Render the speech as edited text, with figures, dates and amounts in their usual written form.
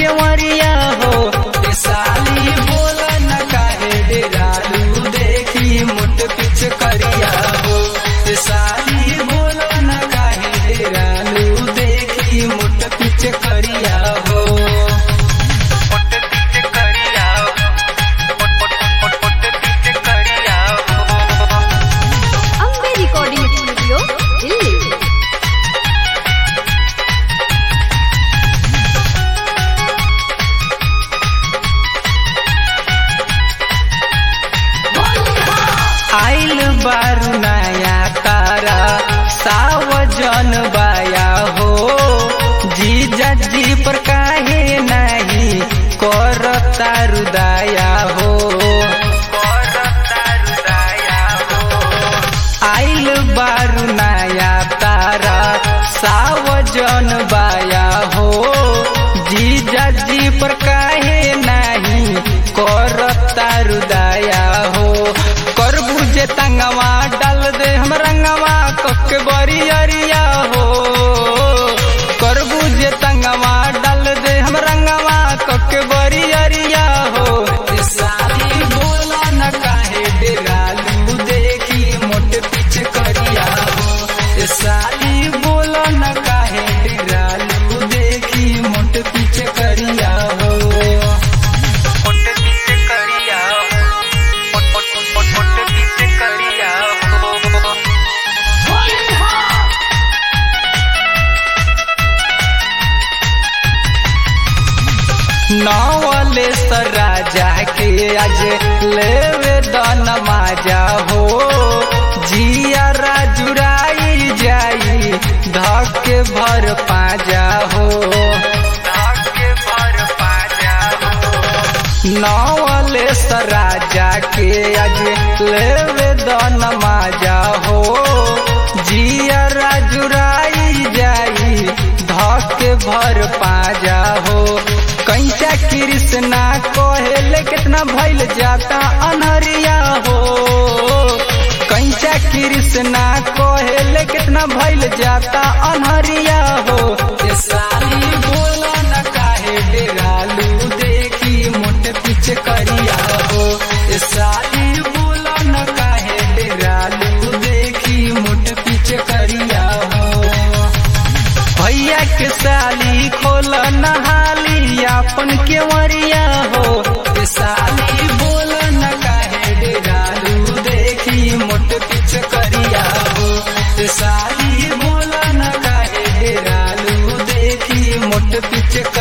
केवरिया हो। साली बोला न काहे डेरालू देखी मोट पिच करिया हो। साली बोला न काहे डेरालू देखी मोट पिच करिया हो। Ambe recording studio Delhi. आइल बारू नया तारा सावजन बाया हो। जीजा जी पर काहे नहीं कर तारू दया हो। आइल बारू नया तारा सावजन बाया हो। जीजा जी पर काहे नहीं कर तारू दया हो। करबू जे तंगवा डाल दे हम रंगवा कके बरी अरिया हो। करबू जे तंगवा डाल दे हम रंगवा कके बरी अरिया हो। साली बोला न काहे डेरालू देखी मोट पिच करिया हो। साली बोला न काहे डेरालू देखी मोट पिच करिया हो। नवले राजा के आज लेवे दन माजा हो। जिया राजुराई जाई धक्के भर पाजा हो। नवले राजा के आज लेवे दन माजा हो। जिया राजुराई जाई धक्के भर पाजा हो। कैसा कृष्णा कहेले कितना भइल जाता अनहरिया हो। कैसा कृष्णा कहेले कितना भइल जाता अनहरिया हो। साली बोला न काहे डेरालू देखी मोट पिच करिया हो। साली बोला न काहे डेरालू देखी मोट पिच करिया हो। भैया के साली खोल नहाली अपन केवरिया हो। साली बोल न काहे डेरालू देखी मोट पिच करिया हो। साली बोल न काहे डेरालू देखी मोट पिच